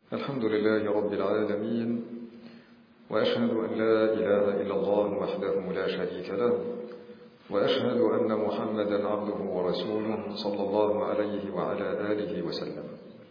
الحمد لله رب العالمين، وأشهد أن لا إله إلا الله وحده لا شريك له، وأشهد أن محمدا عبده ورسوله صلى الله عليه وعلى آله وسلم.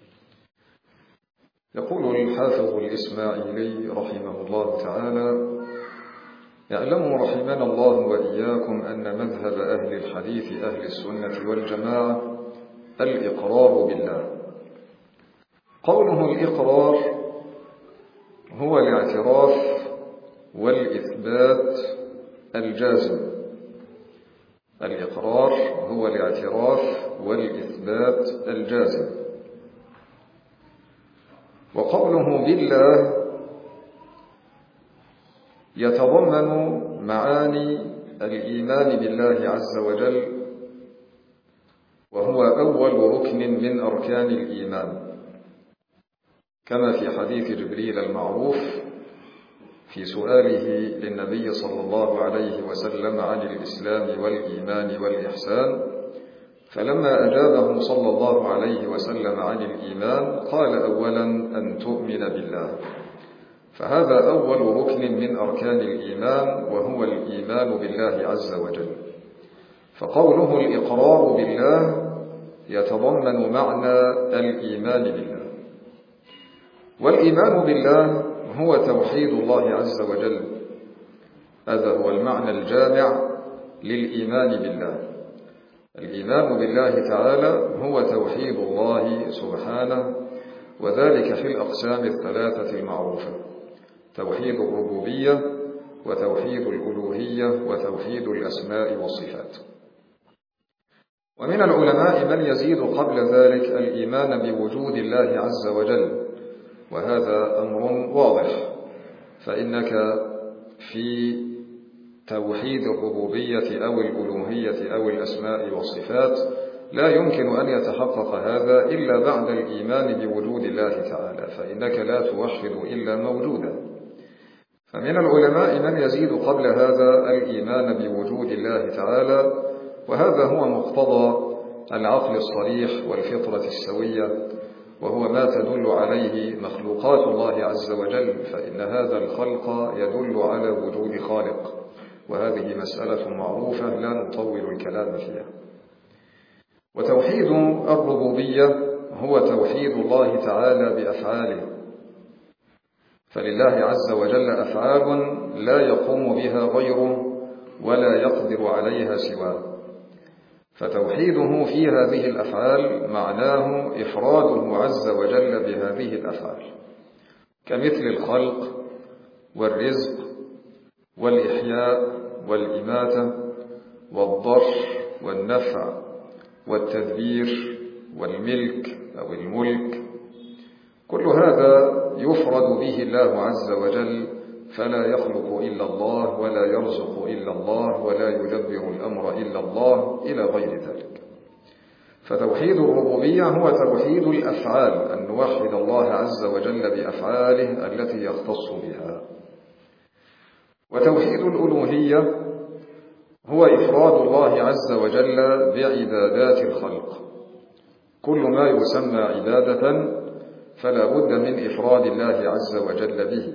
يقول الحافظ الإسماعيلي رحمه الله تعالى: اعلموا رحمنا الله وإياكم أن مذهب أهل الحديث أهل السنة والجماعة الإقرار بالله. قوله الإقرار هو الاعتراف والإثبات الجازم. الإقرار هو الاعتراف والإثبات الجازم. وقوله بالله يتضمن معاني الإيمان بالله عز وجل، وهو أول ركن من أركان الإيمان، كما في حديث جبريل المعروف في سؤاله للنبي صلى الله عليه وسلم عن الإسلام والإيمان والإحسان، فلما أجابه صلى الله عليه وسلم عن الإيمان قال: أولا أن تؤمن بالله. فهذا أول ركن من أركان الإيمان، وهو الإيمان بالله عز وجل. فقوله الإقرار بالله يتضمن معنى الإيمان بالله. والإيمان بالله هو توحيد الله عز وجل، هذا هو المعنى الجامع للإيمان بالله. الإيمان بالله تعالى هو توحيد الله سبحانه، وذلك في الأقسام الثلاثة المعروفة: توحيد الربوبية، وتوحيد الألوهية، وتوحيد الأسماء والصفات. ومن العلماء من يزيد قبل ذلك الإيمان بوجود الله عز وجل، وهذا أمر واضح، فإنك في توحيد الربوبية أو الألوهية أو الأسماء والصفات لا يمكن أن يتحقق هذا إلا بعد الإيمان بوجود الله تعالى، فإنك لا توحد إلا موجودا. فمن العلماء من يزيد قبل هذا الإيمان بوجود الله تعالى، وهذا هو مقتضى العقل الصريح والفطرة السوية، وهو ما تدل عليه مخلوقات الله عز وجل، فإن هذا الخلق يدل على وجود خالق، وهذه مسألة معروفة لا نطول الكلام فيها. وتوحيد الربوبية هو توحيد الله تعالى بأفعاله، فلله عز وجل أفعال لا يقوم بها غيره ولا يقدر عليها سواه، فتوحيده في هذه الأفعال معناه إفراده عز وجل بهذه الأفعال، كمثل الخلق والرزق والإحياء والإماتة والضر والنفع والتدبير والملك أو الملك. كل هذا يفرد به الله عز وجل، فلا يخلق إلا الله، ولا يرزق إلا الله، ولا يدبر الأمر إلا الله، إلى غير ذلك. فتوحيد الربوبية هو توحيد الأفعال، أن نوحد الله عز وجل بأفعاله التي يختص بها. وتوحيد الألوهية هو إفراد الله عز وجل بعبادات الخلق. كل ما يسمى عبادة فلا بد من إفراد الله عز وجل به.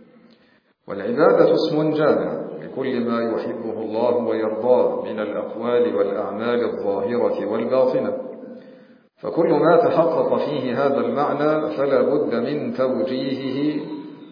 والعبادة اسم جامع لكل ما يحبه الله ويرضاه من الأقوال والأعمال الظاهرة والباطنة، فكل ما تحقق فيه هذا المعنى فلا بد من توجيهه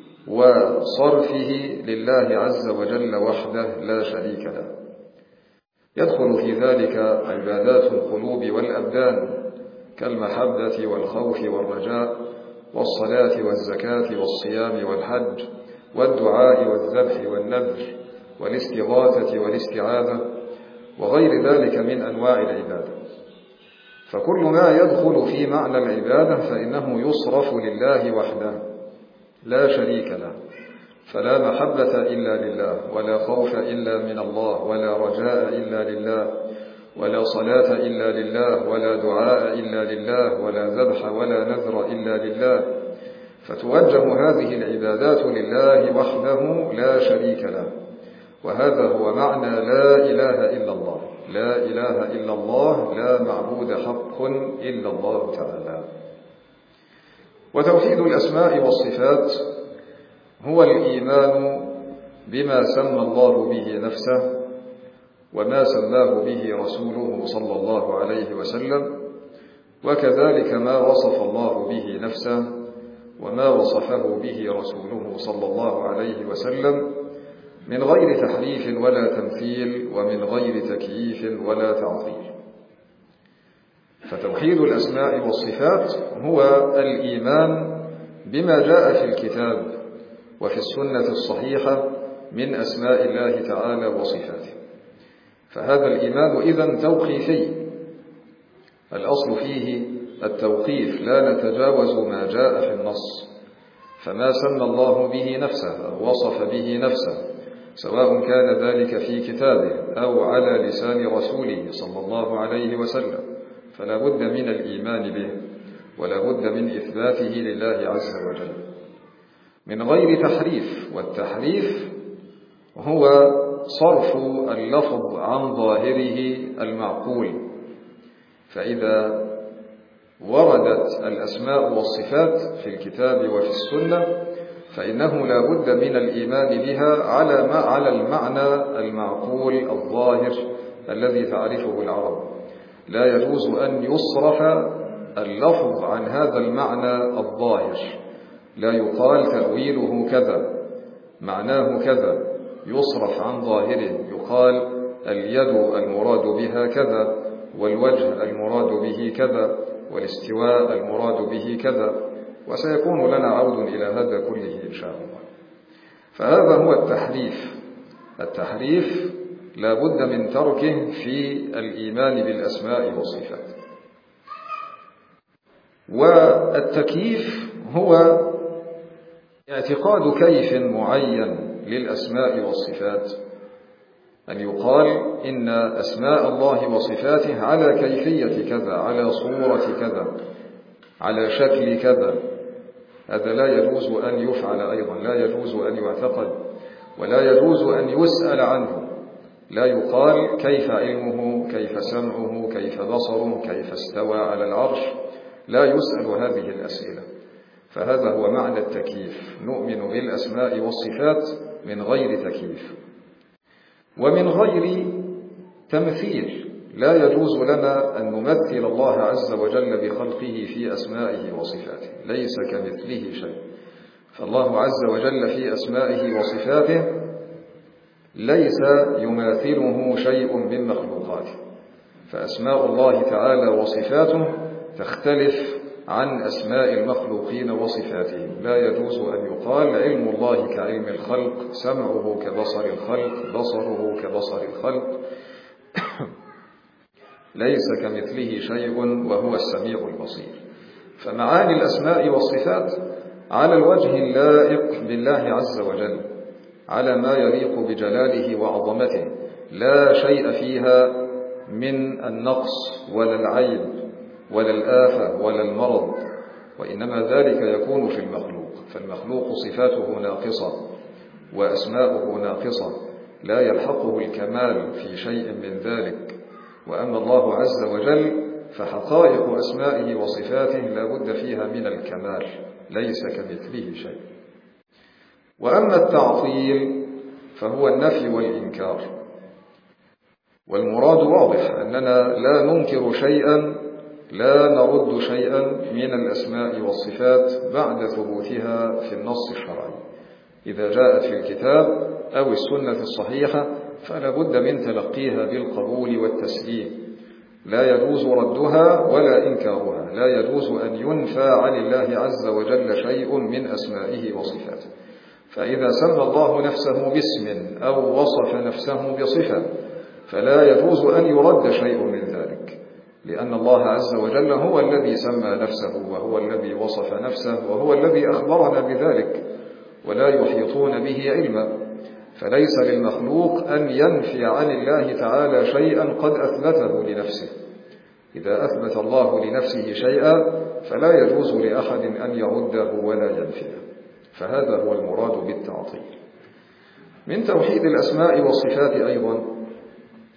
وصرفه لله عز وجل وحده لا شريك له. يدخل في ذلك عبادات القلوب والأبدان كالمحبة والخوف والرجاء والصلاة والزكاة والصيام والحج والدعاء والذبح والنذر والاستغاثة والاستعاذة وغير ذلك من أنواع العبادة. فكل ما يدخل في معنى العبادة فإنه يصرف لله وحده لا شريك له، فلا محبة إلا لله، ولا خوف إلا من الله، ولا رجاء إلا لله، ولا صلاة إلا لله، ولا دعاء إلا لله، ولا ذبح ولا نذر إلا لله. فتوجه هذه العبادات لله وحده لا شريك له، وهذا هو معنى لا إله إلا الله. لا إله إلا الله، لا معبود حق إلا الله تعالى. وتوحيد الأسماء والصفات هو الإيمان بما سمى الله به نفسه وما سماه به رسوله صلى الله عليه وسلم، وكذلك ما وصف الله به نفسه وما وصفه به رسوله صلى الله عليه وسلم من غير تحريف ولا تمثيل ومن غير تكييف ولا تعطيل. فتوحيد الأسماء والصفات هو الإيمان بما جاء في الكتاب وفي السنة الصحيحة من أسماء الله تعالى وصفاته. فهذا الإيمان إذن توقيفي، الأصل فيه التوقيف، لا نتجاوز ما جاء في النص. فما سمى الله به نفسه أو وصف به نفسه سواء كان ذلك في كتابه أو على لسان رسوله صلى الله عليه وسلم فلا بد من الإيمان به ولا بد من إثباته لله عز وجل من غير تحريف. والتحريف هو صرف اللفظ عن ظاهره المعقول. فإذا وردت الأسماء والصفات في الكتاب وفي السنة فإنه لا بد من الإيمان بها على المعنى المعقول الظاهر الذي تعرفه العرب. لا يجوز أن يصرف اللفظ عن هذا المعنى الظاهر، لا يقال تأويله كذا معناه كذا، يصرف عن ظاهره، يقال اليد المراد بها كذا والوجه المراد به كذا والاستواء المراد به كذا، وسيكون لنا عود إلى هذا كله إن شاء الله. فهذا هو التحريف. التحريف لا بد من تركه في الإيمان بالأسماء والصفات. والتكييف هو اعتقاد كيف معين للأسماء والصفات، أن يقال إن أسماء الله وصفاته على كيفية كذا، على صورة كذا، على شكل كذا. هذا لا يجوز أن يفعل أيضا، لا يجوز أن يعتقد ولا يجوز أن يسأل عنه. لا يقال كيف علمه، كيف سمعه، كيف بصره، كيف استوى على العرش، لا يسأل هذه الأسئلة. فهذا هو معنى التكييف، نؤمن بالأسماء والصفات من غير تكييف ومن غير تمثيل. لا يجوز لنا أن نمثل الله عز وجل بخلقه في أسمائه وصفاته، ليس كمثله شيء. فالله عز وجل في أسمائه وصفاته ليس يماثله شيء من مخلوقاته. فأسماء الله تعالى وصفاته تختلف عن أسماء المخلوقين وصفاتهم. لا يجوز أن يقال علم الله كعلم الخلق، سمعه كبصر الخلق، بصره كبصر الخلق. ليس كمثله شيء وهو السميع البصير. فمعاني الأسماء والصفات على الوجه اللائق بالله عز وجل، على ما يليق بجلاله وعظمته، لا شيء فيها من النقص ولا العيب ولا الآفة ولا المرض، وإنما ذلك يكون في المخلوق. فالمخلوق صفاته ناقصة وأسماؤه ناقصة، لا يلحقه الكمال في شيء من ذلك. وأما الله عز وجل فحقائق أسمائه وصفاته لا بد فيها من الكمال، ليس كمثله شيء. وأما التعطيل فهو النفي والإنكار. والمراد واضح، أننا لا ننكر شيئا، لا نرد شيئا من الأسماء والصفات بعد ثبوتها في النص الشرعي. إذا جاءت في الكتاب أو السنة الصحيحة فلا بد من تلقيها بالقبول والتسليم، لا يجوز ردها ولا إنكارها. لا يجوز أن ينفى عن الله عز وجل شيء من أسمائه وصفاته. فإذا سمى الله نفسه باسم أو وصف نفسه بصفة فلا يجوز أن يرد شيء من ذلك، لأن الله عز وجل هو الذي سمى نفسه وهو الذي وصف نفسه وهو الذي أخبرنا بذلك، ولا يحيطون به علما. فليس للمخلوق أن ينفي عن الله تعالى شيئا قد أثبته لنفسه. إذا أثبت الله لنفسه شيئا فلا يجوز لأحد أن يرده ولا ينفيه. فهذا هو المراد بالتعطيل. من توحيد الأسماء والصفات أيضا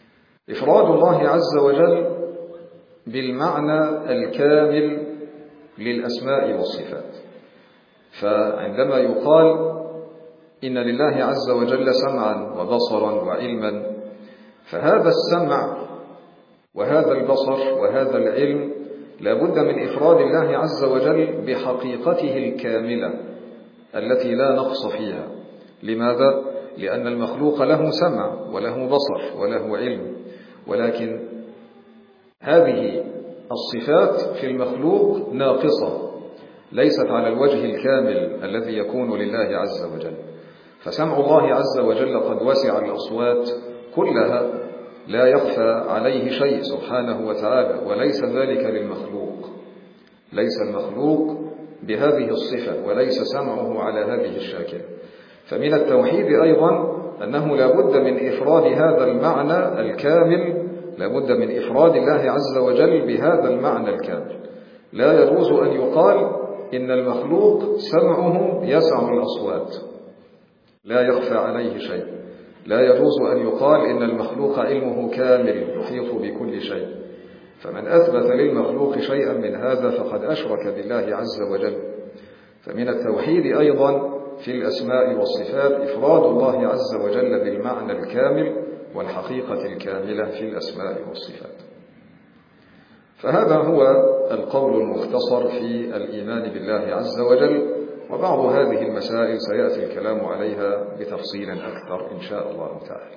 إفراد الله عز وجل بالمعنى الكامل للأسماء والصفات. فعندما يقال إن لله عز وجل سمعا وبصرا وعلما، فهذا السمع وهذا البصر وهذا العلم لا بد من إفراد الله عز وجل بحقيقته الكاملة التي لا نقص فيها. لماذا؟ لأن المخلوق له سمع وله بصر وله علم، ولكن هذه الصفات في المخلوق ناقصة، ليست على الوجه الكامل الذي يكون لله عز وجل. فسمع الله عز وجل قد وسع الأصوات كلها، لا يخفى عليه شيء سبحانه وتعالى، وليس ذلك للمخلوق. ليس المخلوق بهذه الصفة وليس سمعه على هذه الشاكلة. فمن التوحيد أيضا أنه لا بد من إفراد هذا المعنى الكامل، لا بد من إفراد الله عز وجل بهذا المعنى الكامل. لا يجوز أن يقال إن المخلوق سمعه يسع الأصوات لا يخفى عليه شيء، لا يجوز أن يقال إن المخلوق علمه كامل يحيط بكل شيء. فمن أثبت للمخلوق شيئا من هذا فقد أشرك بالله عز وجل. فمن التوحيد أيضا في الأسماء والصفات إفراد الله عز وجل بالمعنى الكامل والحقيقة الكاملة في الأسماء والصفات. فهذا هو القول المختصر في الإيمان بالله عز وجل، وبعض هذه المسائل سيأتي الكلام عليها بتفصيل أكثر إن شاء الله تعالى.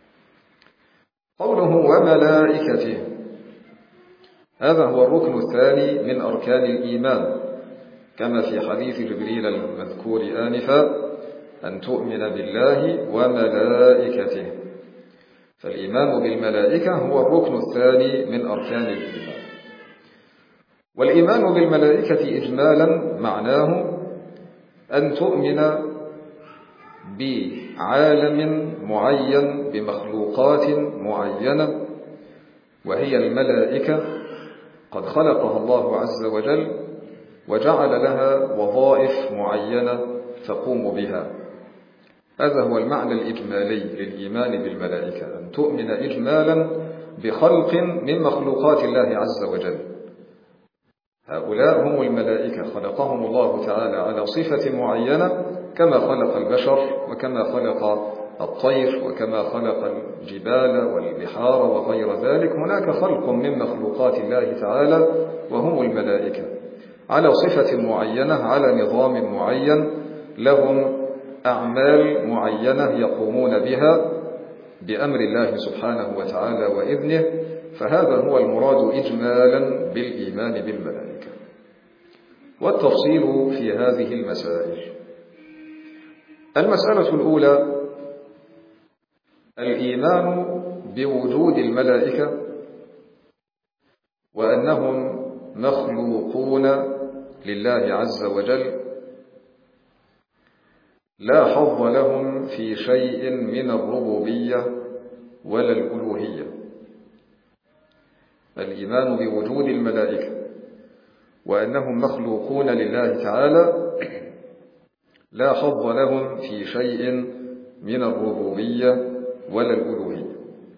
قوله وملائكته، هذا هو الركن الثاني من أركان الإيمان، كما في حديث جبريل المذكور آنفا أن تؤمن بالله وملائكته. فالإيمان بالملائكة هو الركن الثاني من أركان الإيمان. والإيمان بالملائكة إجمالا معناه أن تؤمن بعالم معين بمخلوقات معينة، وهي الملائكة قد خلقها الله عز وجل وجعل لها وظائف معينة تقوم بها. هذا هو المعنى الإجمالي للإيمان بالملائكة، أن تؤمن إجمالا بخلق من مخلوقات الله عز وجل. هؤلاء هم الملائكة، خلقهم الله تعالى على صفة معينة، كما خلق البشر وكما خلق الطير وكما خلق الجبال والبحار وغير ذلك. هناك خلق من مخلوقات الله تعالى وهم الملائكة على صفة معينة، على نظام معين، لهم أعمال معينة يقومون بها بأمر الله سبحانه وتعالى وإذنه. فهذا هو المراد إجمالا بالإيمان بالملائكة. والتفصيل في هذه المسائل: المسألة الأولى الإيمان بوجود الملائكة وأنهم مخلوقون لله عز وجل، لا حظ لهم في شيء من الربوبية ولا الألوهية. الإيمان بوجود الملائكة وأنهم مخلوقون لله تعالى لا حظ لهم في شيء من الربوبية ولا الألوهية.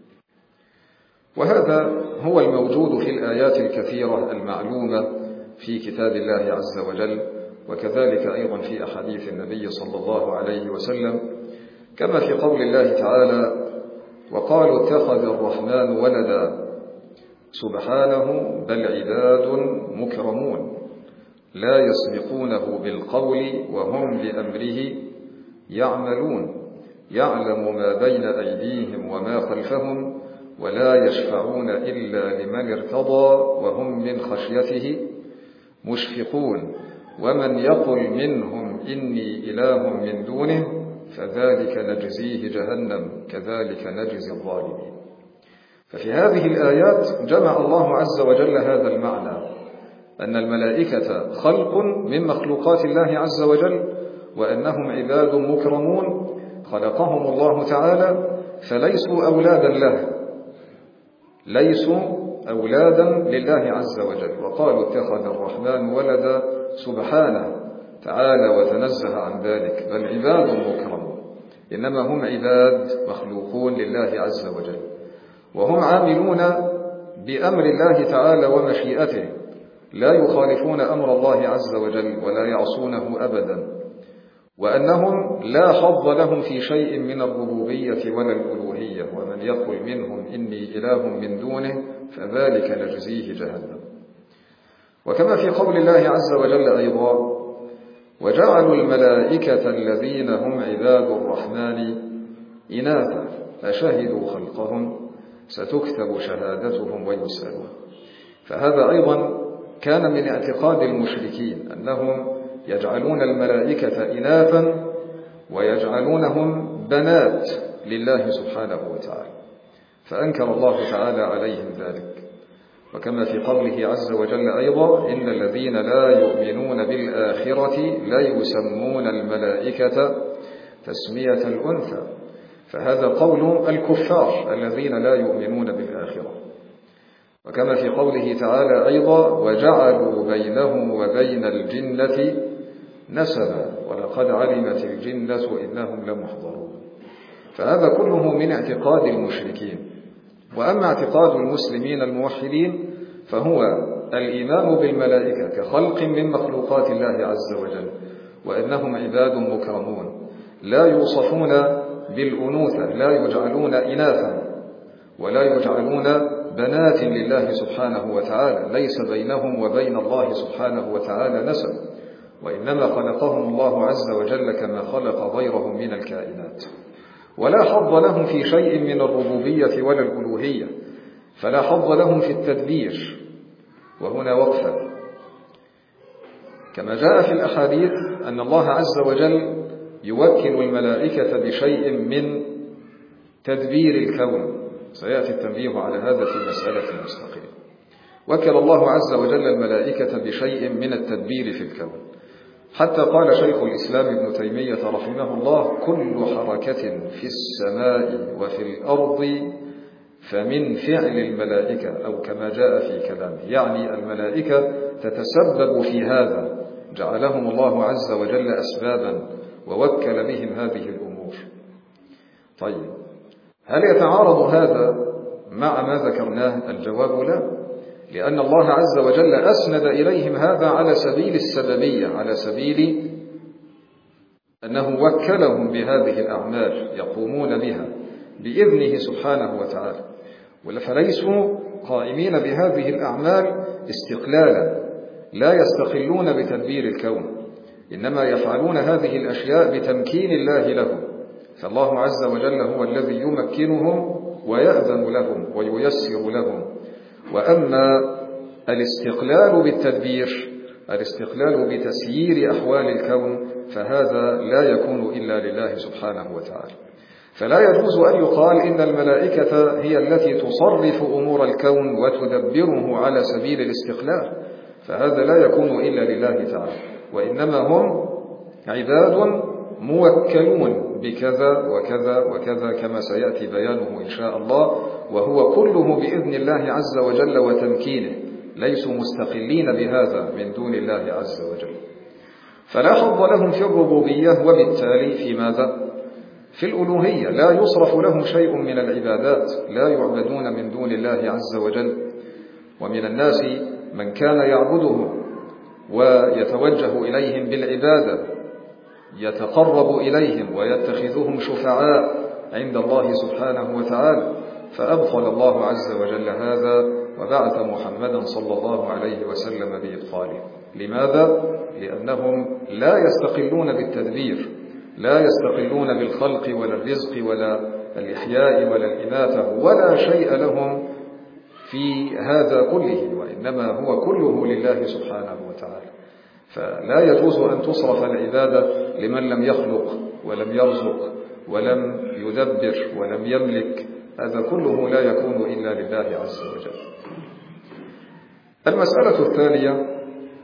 وهذا هو الموجود في الآيات الكثيرة المعلومة في كتاب الله عز وجل، وكذلك أيضا في أحاديث النبي صلى الله عليه وسلم، كما في قول الله تعالى: وقالوا اتخذ الرحمن ولدا سبحانه بل عباد مكرمون لا يسبقونه بالقول وهم بأمره يعملون يعلم ما بين أيديهم وما خلفهم ولا يشفعون إلا لمن ارتضى وهم من خشيته مشفقون ومن يقل منهم إني إله من دونه فذلك نجزيه جهنم كذلك نجزي الظالمين. ففي هذه الآيات جمع الله عز وجل هذا المعنى، أن الملائكة خلق من مخلوقات الله عز وجل، وأنهم عباد مكرمون خلقهم الله تعالى فليسوا أولادا له، ليسوا أولادا لله عز وجل. وقالوا اتخذ الرحمن ولدا سبحانه تعالى وتنزه عن ذلك، بل عباد مكرمون، إنما هم عباد مخلوقون لله عز وجل، وهم عاملون بأمر الله تعالى ومشيئته، لا يخالفون أمر الله عز وجل ولا يعصونه أبدا، وأنهم لا حظ لهم في شيء من الربوبية ولا الألوهية، ومن يقل منهم إني إله من دونه فذلك نجزيه جهنم. وكما في قول الله عز وجل أيضا: وجعلوا الملائكة الذين هم عباد الرحمن إناثا أشهدوا خلقهم ستكتب شهادتهم ويسألون. فهذا أيضا كان من اعتقاد المشركين، أنهم يجعلون الملائكة إناثا ويجعلونهم بنات لله سبحانه وتعالى، فأنكر الله تعالى عليهم ذلك. وكما في قوله عز وجل أيضا: إن الذين لا يؤمنون بالآخرة لا يسمون الملائكة تسمية الأنثى، فهذا قول الكفار الذين لا يؤمنون بالآخرة. وكما في قوله تعالى أيضا: وجعلوا بينه وبين الجنة نسبا ولقد علمت الجنة إنهم لمحضرون. فهذا كله من اعتقاد المشركين. وأما اعتقاد المسلمين الموحدين فهو الإيمان بالملائكة كخلق من مخلوقات الله عز وجل، وأنهم عباد مكرمون لا يوصفون بالأنوثة، لا يجعلون إناثا ولا يجعلون بنات لله سبحانه وتعالى، ليس بينهم وبين الله سبحانه وتعالى نسب، وإنما خلقهم الله عز وجل كما خلق غيرهم من الكائنات. ولا حظ لهم في شيء من الربوبية ولا الألوهية، فلا حظ لهم في التدبير. وهنا وقفة. كما جاء في الأحاديث أن الله عز وجل يوكل الملائكة بشيء من تدبير الكون، سيأتي التنبيه على هذا في مسألة مستقلة. وكل الله عز وجل الملائكة بشيء من التدبير في الكون، حتى قال شيخ الإسلام ابن تيمية رحمه الله: كل حركة في السماء وفي الأرض فمن فعل الملائكة، أو كما جاء في كلامه، يعني الملائكة تتسبب في هذا، جعلهم الله عز وجل أسبابا ووكل بهم هذه الأمور. طيب، هل يتعارض هذا مع ما ذكرناه؟ الجواب لا، لأن الله عز وجل أسند إليهم هذا على سبيل السببية، على سبيل أنه وكلهم بهذه الأعمال يقومون بها بإذنه سبحانه وتعالى، فليسوا قائمين بهذه الأعمال استقلالا، لا يستقلون بتدبير الكون، إنما يفعلون هذه الأشياء بتمكين الله لهم، فالله عز وجل هو الذي يمكنهم ويأذن لهم وييسر لهم. وأما الاستقلال بالتدبير، الاستقلال بتسيير أحوال الكون، فهذا لا يكون إلا لله سبحانه وتعالى. فلا يجوز أن يقال إن الملائكة هي التي تصرف أمور الكون وتدبره على سبيل الاستقلال، فهذا لا يكون إلا لله تعالى، وإنما هم عباد موكلون بكذا وكذا وكذا كما سيأتي بيانه إن شاء الله، وهو كله بإذن الله عز وجل وتمكينه، ليسوا مستقلين بهذا من دون الله عز وجل. فلا حظ لهم في الربوبية، وبالتالي في ماذا؟ في الألوهية، لا يصرف لهم شيء من العبادات، لا يعبدون من دون الله عز وجل. ومن الناس من كان يعبدهم ويتوجه إليهم بالعبادة، يتقرب إليهم ويتخذهم شفعاء عند الله سبحانه وتعالى، فأبطل الله عز وجل هذا وبعث محمدا صلى الله عليه وسلم بإبطاله. لماذا؟ لأنهم لا يستقلون بالتدبير، لا يستقلون بالخلق ولا الرزق ولا الإحياء ولا الإماتة، ولا شيء لهم في هذا كله، وإنما هو كله لله سبحانه وتعالى. فلا يجوز أن تصرف العبادة لمن لم يخلق ولم يرزق ولم يدبر ولم يملك، هذا كله لا يكون إلا لله عز وجل. المسألة الثانية: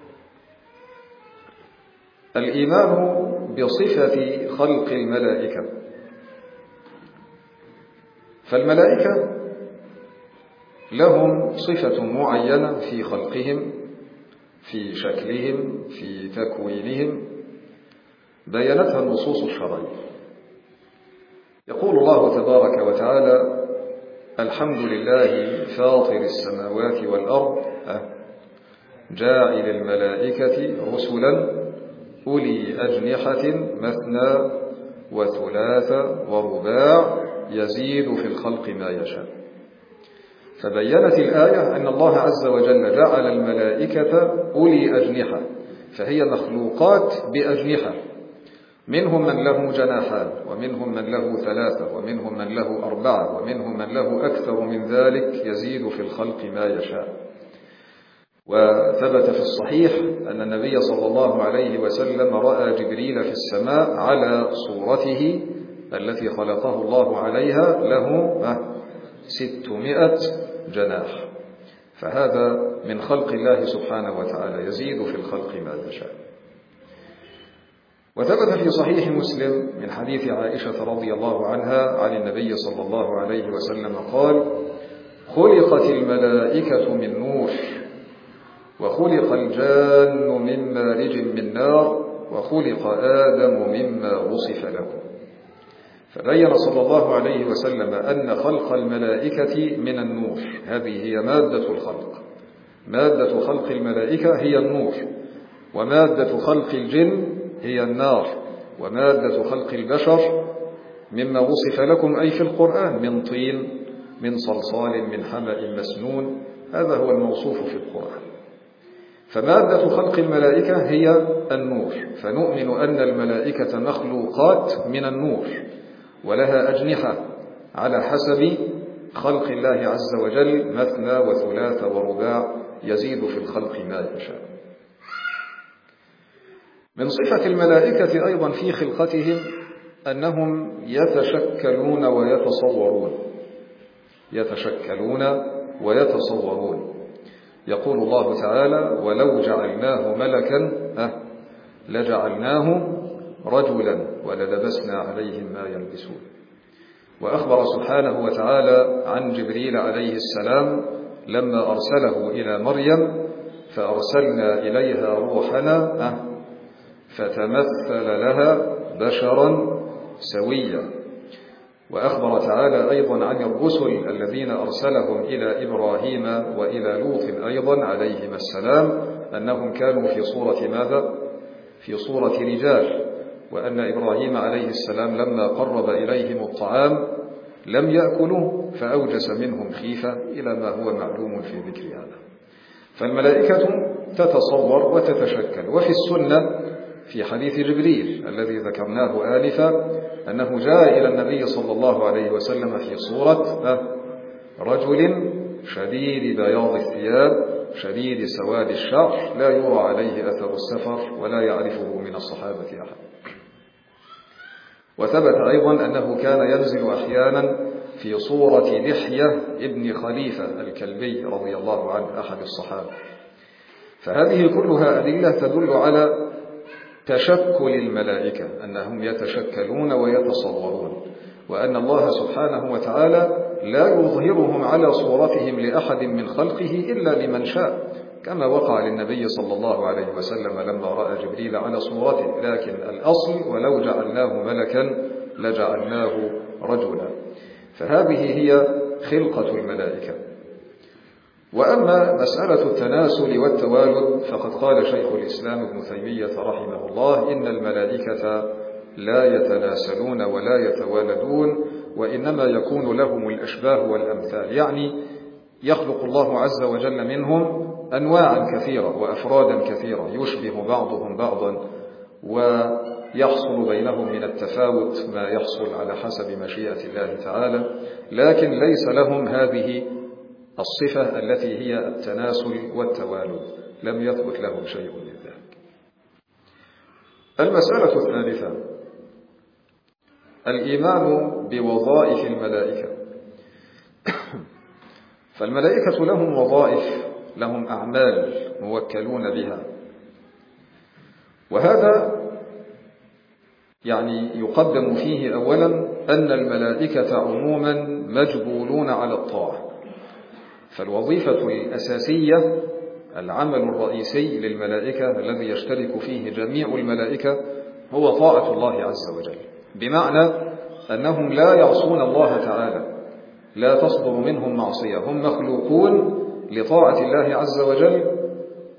الإيمان بصفة خلق الملائكة. فالملائكة لهم صفة معينة في خلقهم، في شكلهم، في تكوينهم، بينتها النصوص الشرعية. يقول الله تبارك جاعل الملائكة رسلا أولي أجنحة مثنى وثلاث ورباع يزيد في الخلق ما يشاء. فبينت الآية أن الله عز وجل جعل الملائكة أولي أجنحة، فهي مخلوقات بأجنحة، منهم من له جناحان، ومنهم من له ثلاثة، ومنهم من له أربعة، ومنهم من له أكثر من ذلك يزيد في الخلق ما يشاء. وثبت في الصحيح أن النبي صلى الله عليه وسلم رأى جبريل في السماء على صورته التي خلقه الله عليها له 600 جناح. فهذا من خلق الله سبحانه وتعالى، يزيد في الخلق ما يشاء. وثبت في صحيح مسلم من حديث عائشة رضي الله عنها عن النبي صلى الله عليه وسلم قال: خلقت الملائكة من نور، وخلق الجان من مارج من نار، وخلق آدم مما وصف له. فبين صلى الله عليه وسلم أن خلق الملائكة من النور، هذه هي مادة الخلق. مادة خلق الملائكة هي النور، ومادة خلق الجن هي النار، ومادة خلق البشر مما وصف لكم أي في القرآن من طين، من صلصال، من حمأ مسنون، هذا هو الموصوف في القرآن. فمادة خلق الملائكة هي النور، فنؤمن أن الملائكة مخلوقات من النور ولها أجنحة على حسب خلق الله عز وجل، مثنى وثلاث ورباع يزيد في الخلق ما يشاء. من صفة الملائكة أيضا في خلقتهم أنهم يتشكلون ويتصورون. يقول الله تعالى: ولو جعلناه ملكا لجعلناه رجلا وللبسنا عليهم ما يلبسون. وأخبر سبحانه وتعالى عن جبريل عليه السلام لما أرسله إلى مريم: فأرسلنا إليها روحنا فتمثل لها بشرا سويا. وأخبر تعالى أيضا عن الرسل الذين أرسلهم إلى إبراهيم وإلى لوط أيضا عليهما السلام أنهم كانوا في صورة ماذا؟ في صورة رجال، وأن إبراهيم عليه السلام لما قرب إليهم الطعام لم يأكلوه فأوجس منهم خيفة، إلى ما هو معلوم في ذكر هذا. فالملائكة تتصور وتتشكل. وفي السنة في حديث جبريل الذي ذكرناه آنفا أنه جاء إلى النبي صلى الله عليه وسلم في صورة رجل شديد بياض الثياب شديد سواد الشعر لا يرى عليه أثر السفر ولا يعرفه من الصحابة أحد. وثبت أيضا أنه كان ينزل أحيانا في صورة دحية ابن خليفة الكلبي رضي الله عنه أحد الصحابة. فهذه كلها أدلة تدل على تشكل الملائكة، أنهم يتشكلون ويتصورون، وأن الله سبحانه وتعالى لا يظهرهم على صورتهم لأحد من خلقه إلا لمن شاء، كما وقع للنبي صلى الله عليه وسلم لما رأى جبريل على صورته. لكن الأصل: ولو جعلناه ملكا لجعلناه رجلا. فهذه هي خلقة الملائكة. وأما مسألة التناسل والتوالد فقد قال شيخ الإسلام ابن تيمية رحمه الله: إن الملائكة لا يتناسلون ولا يتوالدون، وإنما يكون لهم الأشباه والأمثال، يعني يخلق الله عز وجل منهم أنواعا كثيرة وأفرادا كثيرة يشبه بعضهم بعضا، ويحصل بينهم من التفاوت ما يحصل على حسب مشيئة الله تعالى، لكن ليس لهم هذه الصفة التي هي التناسل والتوالد، لم يثبت لهم شيء من ذلك. المسألة الثالثة: الإيمان بوظائف الملائكة. فالملائكة لهم وظائف، لهم أعمال موكلون بها، وهذا يعني يقدم فيه أولا أن الملائكة عموما مجبولون على الطاعة. فالوظيفة الأساسية، العمل الرئيسي للملائكة الذي يشترك فيه جميع الملائكة هو طاعة الله عز وجل، بمعنى أنهم لا يعصون الله تعالى، لا تصدر منهم معصية، هم مخلوقون لطاعة الله عز وجل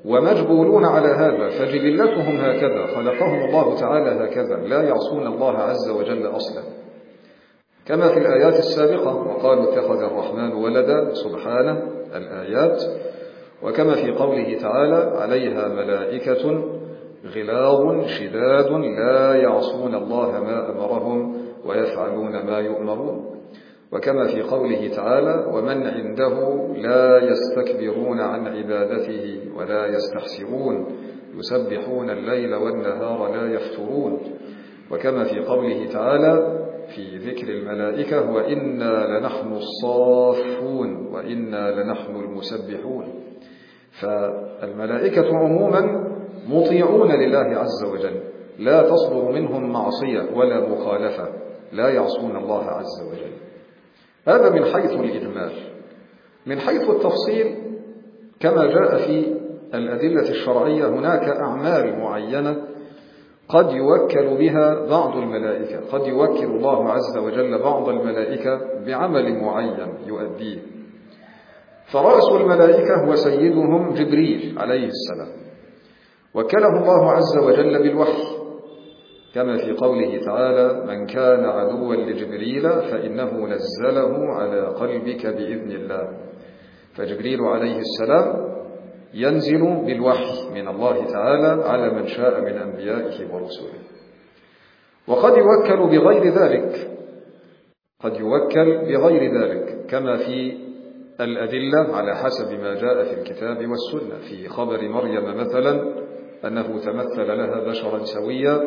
ومجبولون على هذا، فجبلتهم هكذا، خلقهم الله تعالى هكذا، لا يعصون الله عز وجل أصلا، كما في الآيات السابقة، وقالوا اتخذ الرحمن ولدا سبحانه الآيات، وكما في قوله تعالى عليها ملائكة غلاظ شداد لا يعصون الله ما أمرهم ويفعلون ما يؤمرون، وكما في قوله تعالى ومن عنده لا يستكبرون عن عبادته ولا يستحسرون يسبحون الليل والنهار لا يفترون، وكما في قوله تعالى في ذكر الملائكة وإنا لنحن الصافون وإنا لنحن المسبحون. فالملائكة عموما مطيعون لله عز وجل، لا تصدر منهم معصية ولا مخالفة، لا يعصون الله عز وجل. هذا من حيث الإجمال. من حيث التفصيل كما جاء في الأدلة الشرعية هناك أعمال معينة قد يوكل بها بعض الملائكة، قد يوكل الله عز وجل بعض الملائكة بعمل معين يؤديه. فرأس الملائكة وسيدهم جبريل عليه السلام، وكله الله عز وجل بالوحي، كما في قوله تعالى من كان عدوا لجبريل فإنه نزله على قلبك بإذن الله. فجبريل عليه السلام ينزل بالوحي من الله تعالى على من شاء من أنبيائه ورسله. وقد يوكل بغير ذلك، قد يوكل بغير ذلك، كما في الأدلة على حسب ما جاء في الكتاب والسنة، في خبر مريم مثلا أنه تمثل لها بشرا سويا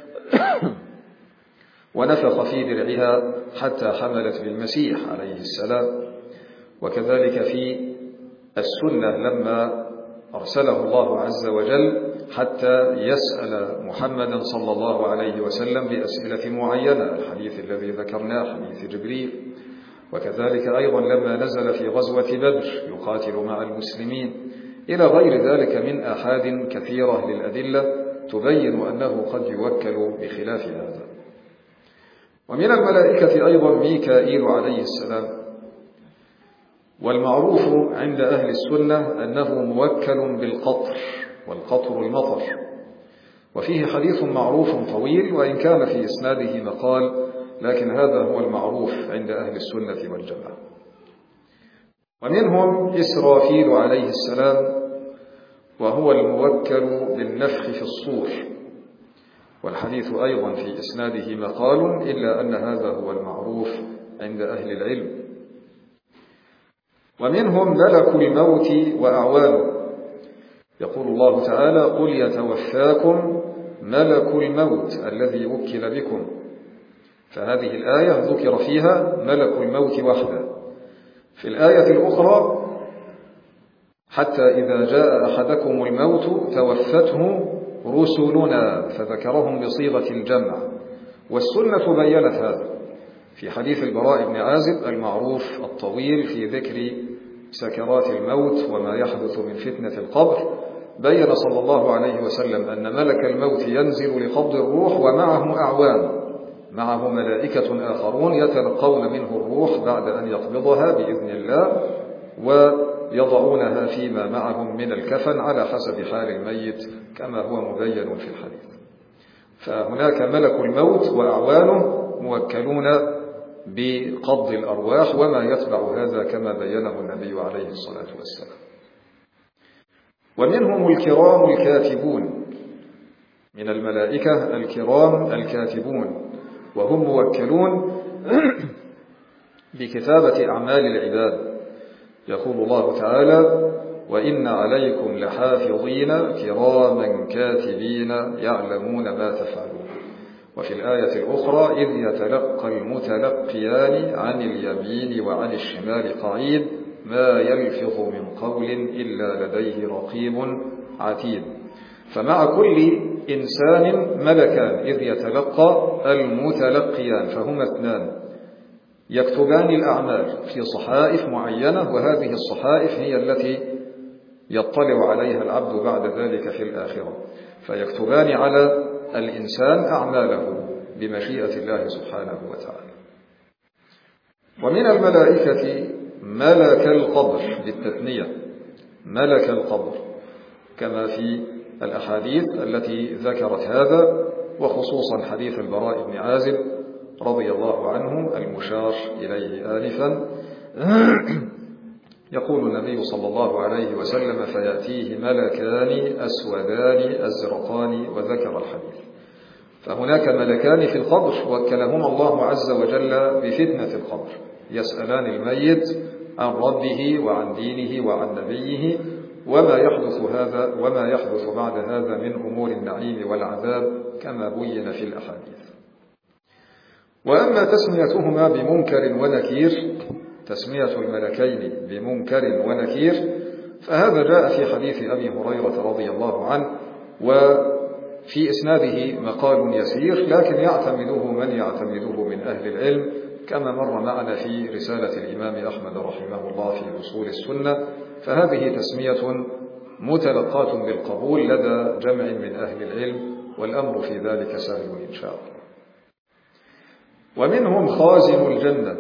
ونفخ في درعها حتى حملت بالمسيح عليه السلام. وكذلك في السنة لما أرسله الله عز وجل حتى يسأل محمدا صلى الله عليه وسلم بأسئلة معينة، الحديث الذي ذكرناه حديث جبريل. وكذلك أيضا لما نزل في غزوة بدر يقاتل مع المسلمين، إلى غير ذلك من آحاد كثيرة للأدلة تبين أنه قد يوكل بخلاف هذا. ومن الملائكة أيضا ميكائيل عليه السلام، والمعروف عند أهل السنة أنه موكل بالقطر، والقطر المطر، وفيه حديث معروف طويل وإن كان في إسناده مقال، لكن هذا هو المعروف عند أهل السنة والجماعة. ومنهم إسرافيل عليه السلام، وهو الموكل بالنفخ في الصور، والحديث أيضا في إسناده مقال، إلا أن هذا هو المعروف عند أهل العلم. ومنهم ملك الموت وأعوانه، يقول الله تعالى قل يتوفاكم ملك الموت الذي وكل بكم، فهذه الآية ذكر فيها ملك الموت وحده. في الآية الأخرى حتى إذا جاء أحدكم الموت توفته رسلنا، فذكرهم بصيغة الجمع، والسنة بيّنت هذا في حديث البراء بن عازب المعروف الطويل في ذكر سكرات الموت وما يحدث من فتنة القبر. بيّن صلى الله عليه وسلم أن ملك الموت ينزل لقبض الروح ومعه أعوان، معه ملائكة آخرون يتلقون منه الروح بعد أن يقبضها بإذن الله، ويضعونها فيما معهم من الكفن على حسب حال الميت كما هو مبين في الحديث. فهناك ملك الموت وأعوانه موكلون بقبض الأرواح وما يتبع هذا كما بينه النبي عليه الصلاة والسلام. ومنهم الكرام الكاتبون، من الملائكة الكرام الكاتبون، وهم موكلون بكتابة أعمال العباد. يقول الله تعالى وإن عليكم لحافظين كراما كاتبين يعلمون ما تفعلون. وفي الآية الأخرى إذ يتلقى المتلقيان عن اليمين وعن الشمال قعيد ما يلفظ من قول إلا لديه رقيب عتيد. فمع كل إنسان ملكان، إذ يتلقى المتلقيان فهما اثنان يكتبان الأعمال في صحائف معينة، وهذه الصحائف هي التي يطلع عليها العبد بعد ذلك في الآخرة، فيكتبان على الإنسان أعماله بمشيئة الله سبحانه وتعالى. ومن الملائكة ملك القبر بالتثنية، ملك القبر، كما في الأحاديث التي ذكرت هذا، وخصوصا حديث البراء بن عازب رضي الله عنه المشار إليه آنفا. يقول النبي صلى الله عليه وسلم: فيأتيه ملكان أسودان أزرقان، وذكر الحديث. فهناك ملكان في القبر وكلهما الله عز وجل بفتنة القبر، يسألان الميت عن ربه وعن دينه وعن نبيه وما يحدث بعد هذا من أمور النعيم والعذاب كما بين في الأحاديث. وأما تسميتهما بمنكر ونكير، تسمية الملكين بمنكر ونكير، فهذا جاء في حديث أبي هريرة رضي الله عنه، وفي إسناده مقال يسير، لكن يعتمده من يعتمده من أهل العلم، كما مر معنا في رسالة الإمام أحمد رحمه الله في أصول السنة. فهذه تسمية متلقاة بالقبول لدى جمع من أهل العلم، والأمر في ذلك سهل إن شاء الله. ومنهم خازن الجنة.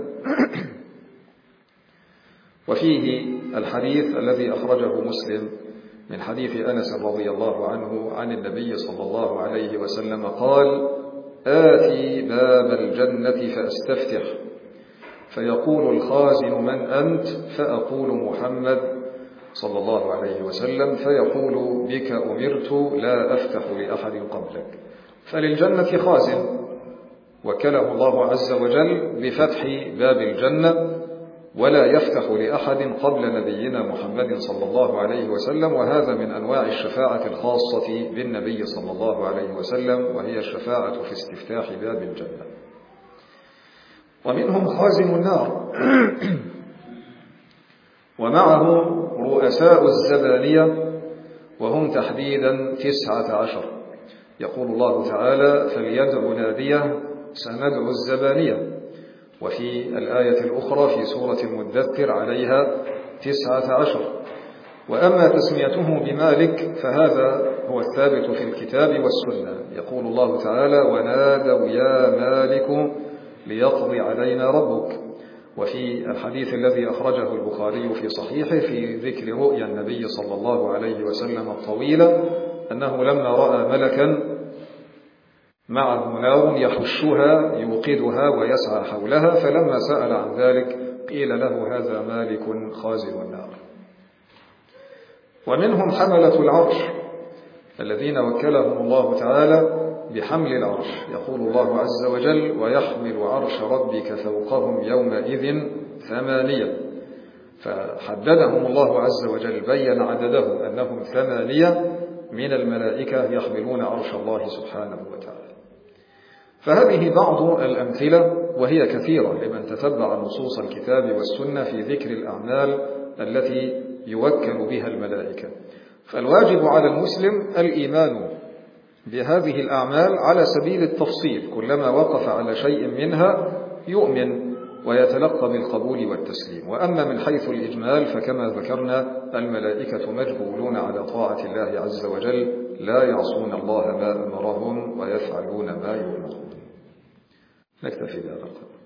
وفيه الحديث الذي أخرجه مسلم من حديث أنس رضي الله عنه عن النبي صلى الله عليه وسلم قال: آتي باب الجنة فأستفتح، فيقول الخازن: من أنت؟ فأقول: محمد صلى الله عليه وسلم، فيقول: بك أمرت لا أفتح لأحد قبلك. فللجنة خازن وكله الله عز وجل بفتح باب الجنة، ولا يفتح لأحد قبل نبينا محمد صلى الله عليه وسلم، وهذا من أنواع الشفاعة الخاصة بالنبي صلى الله عليه وسلم، وهي الشفاعة في استفتاح باب الجنة. ومنهم خازن النار، ومعهم رؤساء الزبانية، وهم تحديدا 19. يقول الله تعالى: فليدع ناديه سندع الزبانية. وفي الآية الأخرى في سورة المدثر عليها 19. وأما تسميته بمالك فهذا هو الثابت في الكتاب والسنة. يقول الله تعالى: ونادوا يا مالك ليقضي علينا ربك. وفي الحديث الذي أخرجه البخاري في صحيحه في ذكر رؤيا النبي صلى الله عليه وسلم الطويلة، أنه لما رأى ملكا معه نار يحشها يوقدها ويسعى حولها، فلما سأل عن ذلك قيل له: هذا مالك خازن النار. ومنهم حملة العرش الذين وكلهم الله تعالى بحمل العرش. يقول الله عز وجل: ويحمل عرش ربك فوقهم يومئذ 8. فحددهم الله عز وجل، بين عددهم أنهم 8 من الملائكة يحملون عرش الله سبحانه وتعالى. فهذه بعض الأمثلة، وهي كثيرة لمن تتبع نصوص الكتاب والسنة في ذكر الأعمال التي يوكل بها الملائكة. فالواجب على المسلم الإيمان بهذه الأعمال على سبيل التفصيل، كلما وقف على شيء منها يؤمن ويتلقى بالقبول والتسليم. وأما من حيث الإجمال فكما ذكرنا الملائكة مجبولون على طاعة الله عز وجل، لا يعصون الله ما أمرهم ويفعلون ما يؤمرون. نكتفي بهذا القدر.